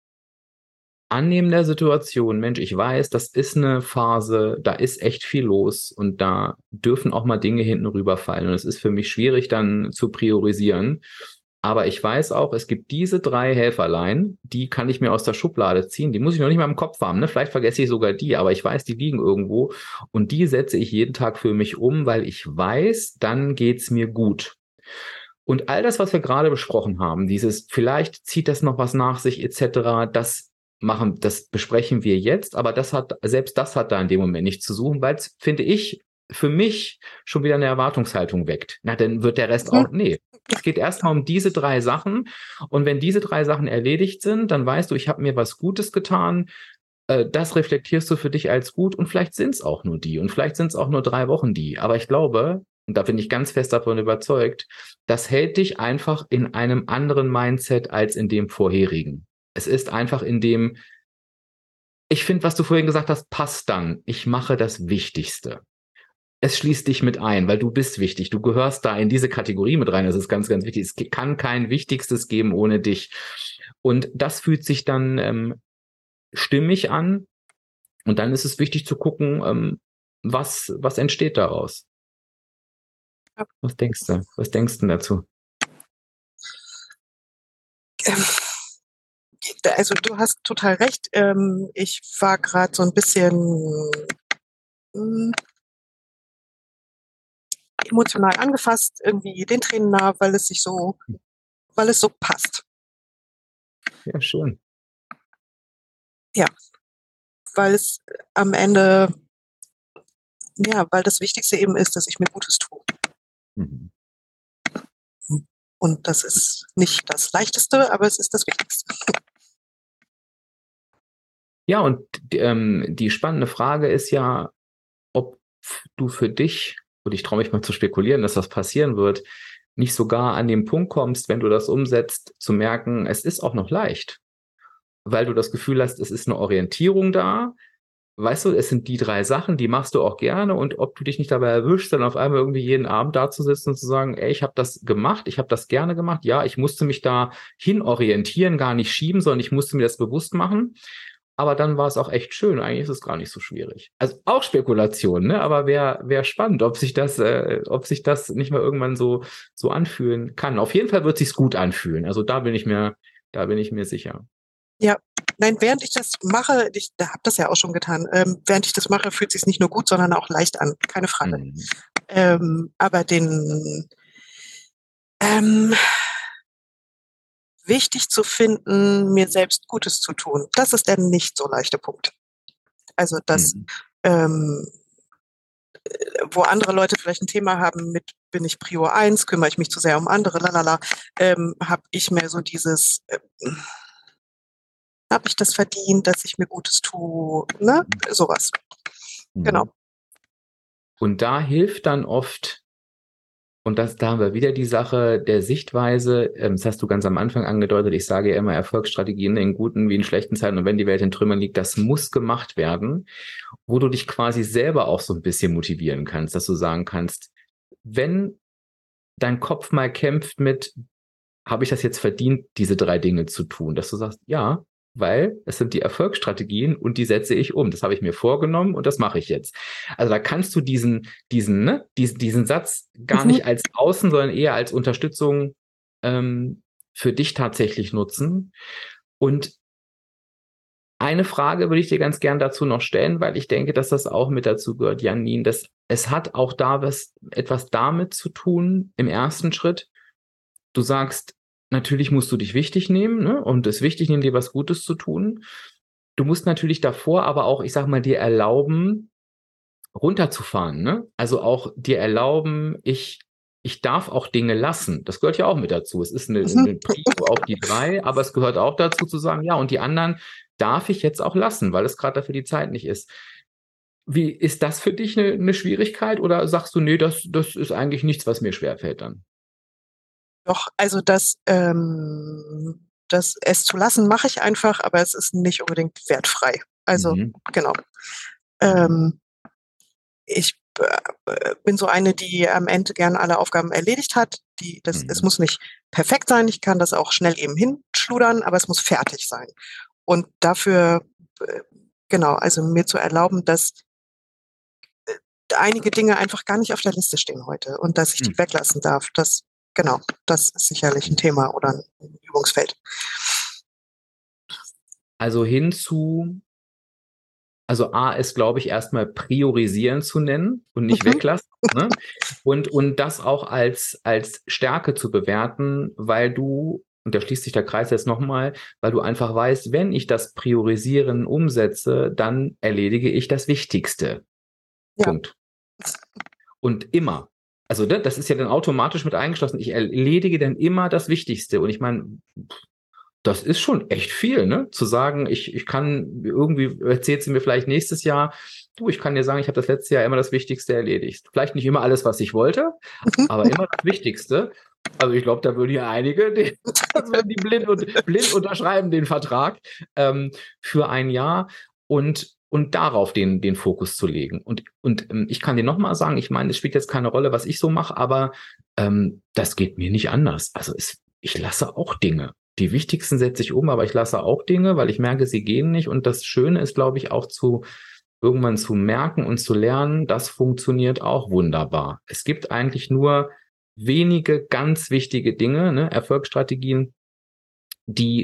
Annehmen der Situation, Mensch, ich weiß, das ist eine Phase, da ist echt viel los und da dürfen auch mal Dinge hinten rüberfallen. Und es ist für mich schwierig dann zu priorisieren. Aber ich weiß auch, es gibt diese 3 Helferlein, die kann ich mir aus der Schublade ziehen. Die muss ich noch nicht mal im Kopf haben. Ne? Vielleicht vergesse ich sogar die, aber ich weiß, die liegen irgendwo. Und die setze ich jeden Tag für mich um, weil ich weiß, dann geht's mir gut. Und all das, was wir gerade besprochen haben, dieses vielleicht zieht das noch was nach sich etc., das besprechen wir jetzt, aber selbst das hat da in dem Moment nichts zu suchen, weil es, finde ich, für mich schon wieder eine Erwartungshaltung weckt. Na, dann wird der Rest auch, nee. Es geht erstmal um diese 3 Sachen und wenn diese 3 Sachen erledigt sind, dann weißt du, ich habe mir was Gutes getan, das reflektierst du für dich als gut und vielleicht sind es auch nur die und vielleicht sind es auch nur 3 Wochen die. Aber ich glaube, und da bin ich ganz fest davon überzeugt, das hält dich einfach in einem anderen Mindset als in dem vorherigen. Es ist einfach in dem, ich finde, was du vorhin gesagt hast, passt dann. Ich mache das Wichtigste. Es schließt dich mit ein, weil du bist wichtig. Du gehörst da in diese Kategorie mit rein. Das ist ganz, ganz wichtig. Es kann kein Wichtigstes geben ohne dich. Und das fühlt sich dann stimmig an. Und dann ist es wichtig zu gucken, was entsteht daraus. Was denkst du? Was denkst du dazu? Ähm, Also du hast total recht. Ich war gerade so ein bisschen emotional angefasst, irgendwie den Tränen nah, weil es so passt. Ja, schön. Ja, weil es am Ende, weil das Wichtigste eben ist, dass ich mir Gutes tue. Mhm. Und das ist nicht das Leichteste, aber es ist das Wichtigste. Ja, und die spannende Frage ist ja, ob du für dich, und ich traue mich mal zu spekulieren, dass das passieren wird, nicht sogar an den Punkt kommst, wenn du das umsetzt, zu merken, es ist auch noch leicht, weil du das Gefühl hast, es ist eine Orientierung da. Weißt du, es sind die 3 Sachen, die machst du auch gerne, und ob du dich nicht dabei erwischst, dann auf einmal irgendwie jeden Abend da zu sitzen und zu sagen, ey, ich habe das gemacht, ich habe das gerne gemacht, ja, ich musste mich da hin orientieren, gar nicht schieben, sondern ich musste mir das bewusst machen. Aber dann war es auch echt schön. Eigentlich ist es gar nicht so schwierig. Also auch Spekulation, ne? Aber wär spannend, ob sich das nicht mal irgendwann so anfühlen kann. Auf jeden Fall wird sich's gut anfühlen. Also da bin ich mir sicher. Ja, nein, während ich das mache, ich habe das ja auch schon getan, während ich das mache, fühlt es sich nicht nur gut, sondern auch leicht an, keine Frage. Aber wichtig zu finden, mir selbst Gutes zu tun, das ist der nicht so leichte Punkt. Also das, wo andere Leute vielleicht ein Thema haben mit, bin ich Prior 1, kümmere ich mich zu sehr um andere, habe ich mehr so dieses, habe ich das verdient, dass ich mir Gutes tue, ne? Sowas. Genau. Und da hilft dann oft, und da haben wir wieder die Sache der Sichtweise, das hast du ganz am Anfang angedeutet, ich sage ja immer, Erfolgsstrategien in guten wie in schlechten Zeiten, und wenn die Welt in Trümmern liegt, das muss gemacht werden, wo du dich quasi selber auch so ein bisschen motivieren kannst, dass du sagen kannst, wenn dein Kopf mal kämpft mit, habe ich das jetzt verdient, diese 3 Dinge zu tun, dass du sagst, ja, weil es sind die Erfolgsstrategien und die setze ich um. Das habe ich mir vorgenommen und das mache ich jetzt. Also da kannst du diesen Satz gar nicht als Außen, sondern eher als Unterstützung für dich tatsächlich nutzen. Und eine Frage würde ich dir ganz gern dazu noch stellen, weil ich denke, dass das auch mit dazu gehört, Janine, dass es hat auch da etwas damit zu tun im ersten Schritt. Du sagst, natürlich musst du dich wichtig nehmen, ne? Und es wichtig nehmen, dir was Gutes zu tun. Du musst natürlich davor aber auch, ich sag mal, dir erlauben, runterzufahren, ne? Also auch dir erlauben, ich darf auch Dinge lassen. Das gehört ja auch mit dazu. Es ist eine Prio auf die 3, aber es gehört auch dazu zu sagen, ja, und die anderen darf ich jetzt auch lassen, weil es gerade dafür die Zeit nicht ist. Wie ist das für dich eine Schwierigkeit, oder sagst du, nee, das ist eigentlich nichts, was mir schwerfällt dann? Doch, also das es zu lassen, mache ich einfach, aber es ist nicht unbedingt wertfrei. Also genau. Ich bin so eine, die am Ende gern alle Aufgaben erledigt hat. Es muss nicht perfekt sein, ich kann das auch schnell eben hinschludern, aber es muss fertig sein. Und dafür, genau, also mir zu erlauben, dass einige Dinge einfach gar nicht auf der Liste stehen heute und dass ich die weglassen darf, das ist sicherlich ein Thema oder ein Übungsfeld. Also A ist, glaube ich, erstmal priorisieren zu nennen und nicht weglassen, ne? Und das auch als Stärke zu bewerten, weil du, und da schließt sich der Kreis jetzt nochmal, weil du einfach weißt, wenn ich das Priorisieren umsetze, dann erledige ich das Wichtigste. Ja. Punkt. Und immer. Also das ist ja dann automatisch mit eingeschlossen. Ich erledige dann immer das Wichtigste. Und ich meine, das ist schon echt viel, ne? Zu sagen, ich kann irgendwie, erzählt sie mir vielleicht nächstes Jahr, du, ich kann dir sagen, ich habe das letzte Jahr immer das Wichtigste erledigt. Vielleicht nicht immer alles, was ich wollte, aber immer das Wichtigste. Also ich glaube, da würden ja einige, die blind unterschreiben den Vertrag für ein Jahr und darauf den Fokus zu legen. Und ich kann dir nochmal sagen, ich meine, es spielt jetzt keine Rolle, was ich so mache, aber das geht mir nicht anders. Also ich lasse auch Dinge. Die wichtigsten setze ich um, aber ich lasse auch Dinge, weil ich merke, sie gehen nicht. Und das Schöne ist, glaube ich, auch irgendwann zu merken und zu lernen, das funktioniert auch wunderbar. Es gibt eigentlich nur wenige ganz wichtige Dinge, ne, Erfolgsstrategien, die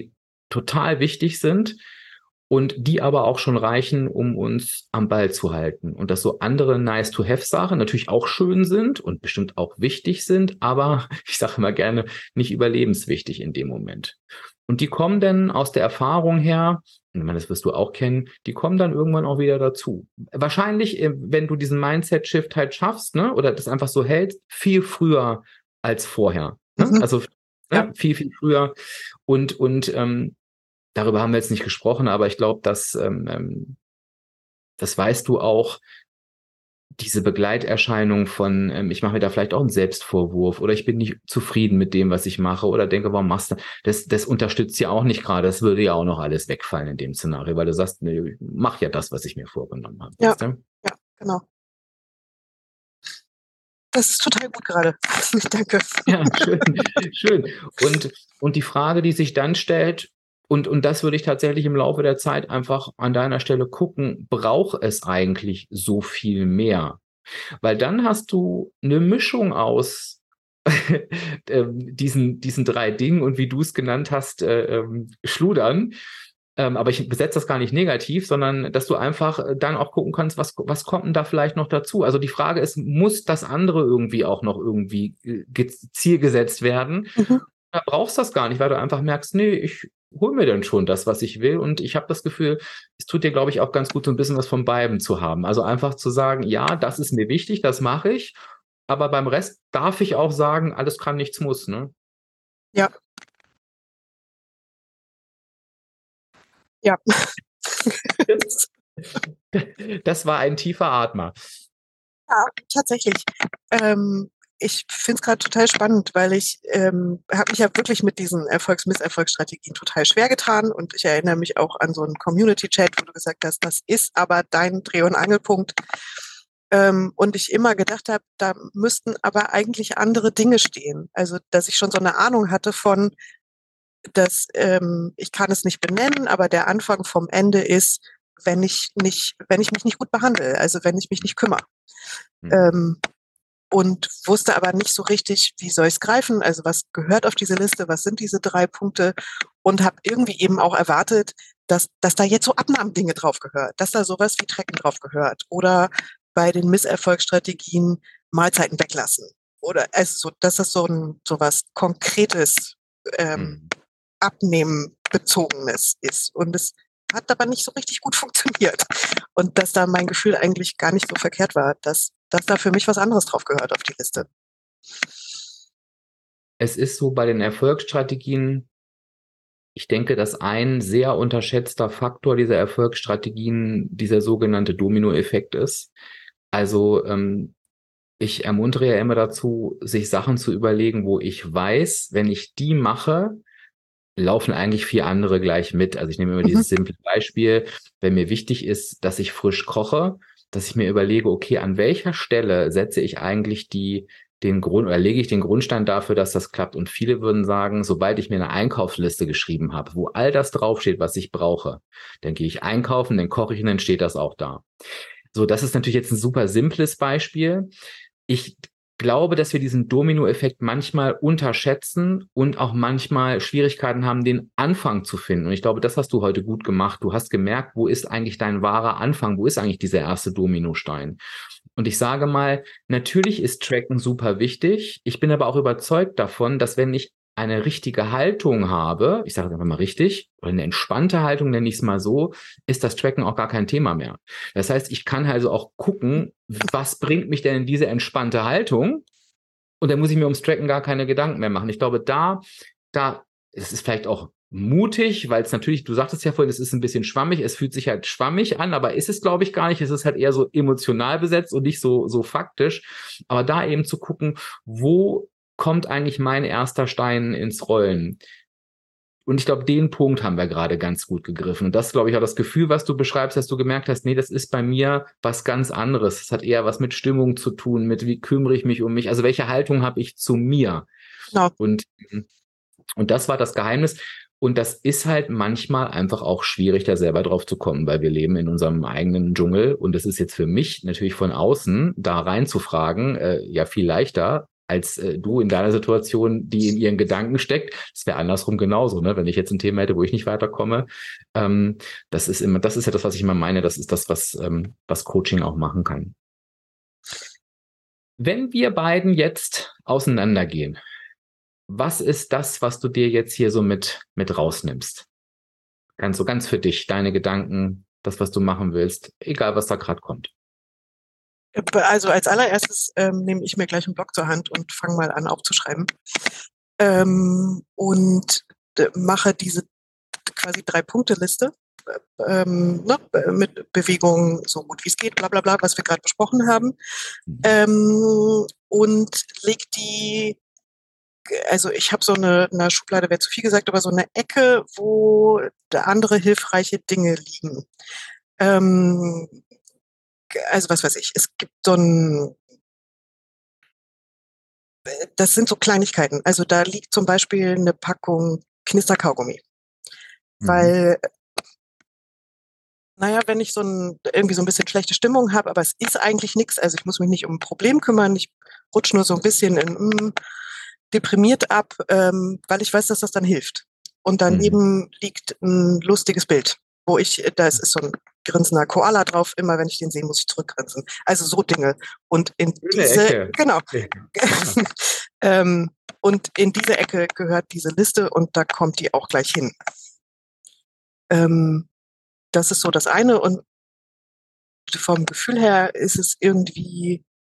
total wichtig sind und die aber auch schon reichen, um uns am Ball zu halten. Und dass so andere Nice-to-have-Sachen natürlich auch schön sind und bestimmt auch wichtig sind, aber ich sage immer gerne, nicht überlebenswichtig in dem Moment. Und die kommen dann aus der Erfahrung her, ich meine, das wirst du auch kennen, die kommen dann irgendwann auch wieder dazu. Wahrscheinlich, wenn du diesen Mindset-Shift halt schaffst, ne, oder das einfach so hältst, viel früher als vorher. Ne? Mhm. Also Ja. viel, viel früher. Und darüber haben wir jetzt nicht gesprochen, aber ich glaube, dass das weißt du auch, diese Begleiterscheinung von, ich mache mir da vielleicht auch einen Selbstvorwurf oder ich bin nicht zufrieden mit dem, was ich mache oder denke, warum machst du das unterstützt ja auch nicht gerade. Das würde ja auch noch alles wegfallen in dem Szenario, weil du sagst, nee, ich mach ja das, was ich mir vorgenommen habe. Ja, weißt du? ja, genau. Das ist total gut gerade. Danke. Ja, schön, schön. Und die Frage, die sich dann stellt, und das würde ich tatsächlich im Laufe der Zeit einfach an deiner Stelle gucken, braucht es eigentlich so viel mehr? Weil dann hast du eine Mischung aus diesen drei Dingen und wie du es genannt hast, Schludern. Aber ich besetze das gar nicht negativ, sondern dass du einfach dann auch gucken kannst, was kommt denn da vielleicht noch dazu? Also die Frage ist, muss das andere irgendwie auch noch irgendwie zielgesetzt werden? Mhm. Da brauchst du das gar nicht, weil du einfach merkst, nee, ich hole mir dann schon das, was ich will. Und ich habe das Gefühl, es tut dir, glaube ich, auch ganz gut, so ein bisschen was von beidem zu haben. Also einfach zu sagen, ja, das ist mir wichtig, das mache ich. Aber beim Rest darf ich auch sagen, alles kann, nichts muss, ne? Ja. Ja. Das war ein tiefer Atmer. Ja, tatsächlich. Ich finde es gerade total spannend, weil ich habe mich ja wirklich mit diesen Erfolgs-Misserfolgsstrategien total schwer getan und ich erinnere mich auch an so einen Community-Chat, wo du gesagt hast, das ist aber dein Dreh- und Angelpunkt. Und ich immer gedacht habe, da müssten aber eigentlich andere Dinge stehen. Also, dass ich schon so eine Ahnung hatte von, dass ich kann es nicht benennen, aber der Anfang vom Ende ist, wenn ich mich nicht gut behandle, also wenn ich mich nicht kümmere. Und wusste aber nicht so richtig, wie soll ich es greifen, also was gehört auf diese Liste, was sind diese 3 Punkte und habe irgendwie eben auch erwartet, dass da jetzt so Abnahmedinge drauf gehört, dass da sowas wie Tracken drauf gehört oder bei den Misserfolgsstrategien Mahlzeiten weglassen oder also so, dass das so was Konkretes Abnehmen-bezogenes ist und es hat aber nicht so richtig gut funktioniert und dass da mein Gefühl eigentlich gar nicht so verkehrt war, dass da für mich was anderes drauf gehört auf die Liste. Es ist so bei den Erfolgsstrategien, ich denke, dass ein sehr unterschätzter Faktor dieser Erfolgsstrategien dieser sogenannte Dominoeffekt ist. Also ich ermuntere ja immer dazu, sich Sachen zu überlegen, wo ich weiß, wenn ich die mache, laufen eigentlich 4 andere gleich mit. Also ich nehme immer dieses simple Beispiel, wenn mir wichtig ist, dass ich frisch koche, dass ich mir überlege, okay, an welcher Stelle setze ich eigentlich den Grund oder lege ich den Grundstein dafür, dass das klappt. Und viele würden sagen, sobald ich mir eine Einkaufsliste geschrieben habe, wo all das draufsteht, was ich brauche, dann gehe ich einkaufen, dann koche ich und dann steht das auch da. So, das ist natürlich jetzt ein super simples Beispiel. Ich glaube, dass wir diesen Dominoeffekt manchmal unterschätzen und auch manchmal Schwierigkeiten haben, den Anfang zu finden. Und ich glaube, das hast du heute gut gemacht. Du hast gemerkt, wo ist eigentlich dein wahrer Anfang? Wo ist eigentlich dieser erste Dominostein? Und ich sage mal, natürlich ist Tracken super wichtig. Ich bin aber auch überzeugt davon, dass wenn ich eine richtige Haltung habe, ich sage es einfach mal richtig, oder eine entspannte Haltung, nenne ich es mal so, ist das Tracken auch gar kein Thema mehr. Das heißt, ich kann also auch gucken, was bringt mich denn in diese entspannte Haltung? Und dann muss ich mir ums Tracken gar keine Gedanken mehr machen. Ich glaube, es ist vielleicht auch mutig, weil es natürlich, du sagtest ja vorhin, es ist ein bisschen schwammig, es fühlt sich halt schwammig an, aber ist es, glaube ich, gar nicht. Es ist halt eher so emotional besetzt und nicht so faktisch. Aber da eben zu gucken, wo kommt eigentlich mein erster Stein ins Rollen? Und ich glaube, den Punkt haben wir gerade ganz gut gegriffen. Und das, glaube ich, auch das Gefühl, was du beschreibst, dass du gemerkt hast, nee, das ist bei mir was ganz anderes. Es hat eher was mit Stimmung zu tun, mit wie kümmere ich mich um mich, also welche Haltung habe ich zu mir? Genau. Und das war das Geheimnis. Und das ist halt manchmal einfach auch schwierig, da selber drauf zu kommen, weil wir leben in unserem eigenen Dschungel. Und es ist jetzt für mich natürlich von außen, da reinzufragen, ja viel leichter, als du in deiner Situation, die in ihren Gedanken steckt. Das wäre andersrum genauso, ne? Wenn ich jetzt ein Thema hätte, wo ich nicht weiterkomme. Das ist ja das, was ich immer meine. Das ist das, was Coaching auch machen kann. Wenn wir beiden jetzt auseinandergehen, was ist das, was du dir jetzt hier so mit rausnimmst? Ganz für dich, deine Gedanken, das, was du machen willst, egal was da gerade kommt. Also als allererstes nehme ich mir gleich einen Block zur Hand und fange mal an aufzuschreiben. Und mache diese quasi 3-Punkte-Liste mit Bewegungen so gut wie es geht, bla bla bla, was wir gerade besprochen haben. Und leg die, also ich habe so eine Schublade, wäre zu viel gesagt, aber so eine Ecke, wo andere hilfreiche Dinge liegen. Also was weiß ich, es gibt das sind so Kleinigkeiten. Also da liegt zum Beispiel eine Packung Knisterkaugummi. Weil, wenn ich irgendwie so ein bisschen schlechte Stimmung habe, aber es ist eigentlich nichts, also ich muss mich nicht um ein Problem kümmern, ich rutsche nur so ein bisschen in deprimiert ab, weil ich weiß, dass das dann hilft. Und daneben liegt ein lustiges Bild, da ist so ein grinsender Koala drauf, immer wenn ich den sehe, muss ich zurückgrinsen. Also so Dinge. Und in diese, Ecke. Genau. Und in diese Ecke gehört diese Liste und da kommt die auch gleich hin. Das ist so das eine und vom Gefühl her ist es irgendwie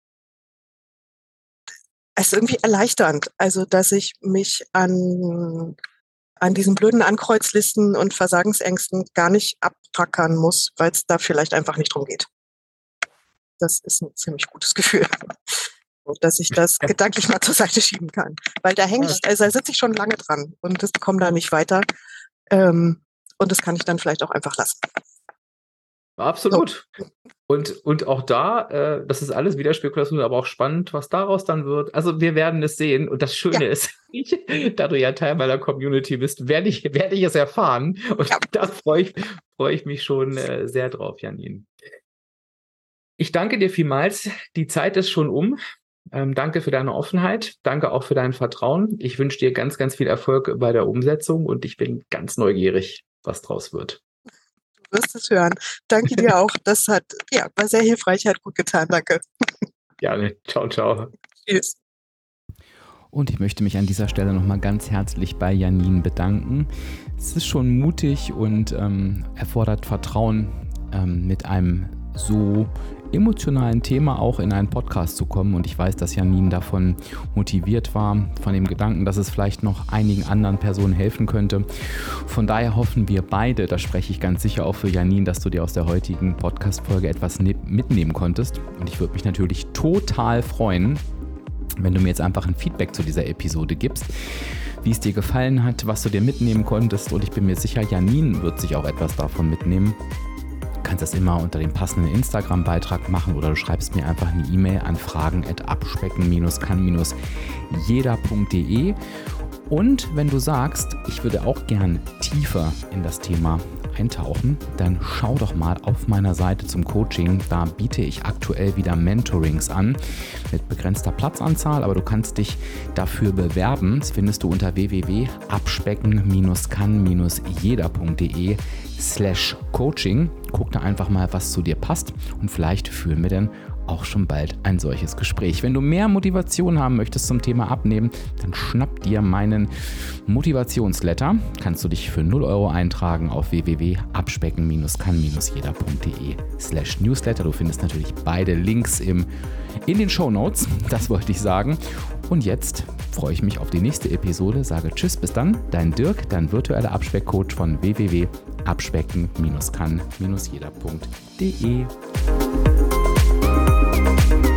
erleichternd. Also, dass ich mich an diesen blöden Ankreuzlisten und Versagensängsten gar nicht abrackern muss, weil es da vielleicht einfach nicht drum geht. Das ist ein ziemlich gutes Gefühl, dass ich das gedanklich mal zur Seite schieben kann. Weil da sitze ich schon lange dran und das komme da nicht weiter. Und das kann ich dann vielleicht auch einfach lassen. Absolut. So. Und auch da, das ist alles wieder Spekulation, aber auch spannend, was daraus dann wird. Also wir werden es sehen. Und das Schöne ist, da du ja Teil meiner Community bist, werde ich es erfahren. Und da freue ich mich schon sehr drauf, Janine. Ich danke dir vielmals. Die Zeit ist schon um. Danke für deine Offenheit. Danke auch für dein Vertrauen. Ich wünsche dir ganz, ganz viel Erfolg bei der Umsetzung und ich bin ganz neugierig, was draus wird. Du wirst es hören. Danke dir auch. Das war sehr hilfreich, hat gut getan. Danke. Gerne. Ciao, ciao. Tschüss. Und ich möchte mich an dieser Stelle nochmal ganz herzlich bei Janine bedanken. Es ist schon mutig und erfordert Vertrauen, mit einem so emotionalen Thema auch in einen Podcast zu kommen. Und ich weiß, dass Janine davon motiviert war, von dem Gedanken, dass es vielleicht noch einigen anderen Personen helfen könnte. Von daher hoffen wir beide, da spreche ich ganz sicher auch für Janine, dass du dir aus der heutigen Podcast-Folge etwas mitnehmen konntest. Und ich würde mich natürlich total freuen, wenn du mir jetzt einfach ein Feedback zu dieser Episode gibst, wie es dir gefallen hat, was du dir mitnehmen konntest. Und ich bin mir sicher, Janine wird sich auch etwas davon mitnehmen. Du kannst das immer unter dem passenden Instagram-Beitrag machen oder du schreibst mir einfach eine E-Mail an fragen@abspecken-kann-jeder.de. Und wenn du sagst, ich würde auch gern tiefer in das Thema eintauchen, dann schau doch mal auf meiner Seite zum Coaching. Da biete ich aktuell wieder Mentorings an mit begrenzter Platzanzahl, aber du kannst dich dafür bewerben. Das findest du unter www.abspecken-kann-jeder.de/Coaching. Guck da einfach mal, was zu dir passt und vielleicht führen wir dann auch schon bald ein solches Gespräch. Wenn du mehr Motivation haben möchtest zum Thema Abnehmen, dann schnapp dir meinen Motivationsletter. Kannst du dich für 0 € eintragen auf www.abspecken-kann-jeder.de/Newsletter. Du findest natürlich beide Links in den Shownotes. Das wollte ich sagen. Und jetzt freue ich mich auf die nächste Episode. Sage Tschüss, bis dann. Dein Dirk, dein virtueller Abspeckcoach von www.abspecken-kann-jeder.de.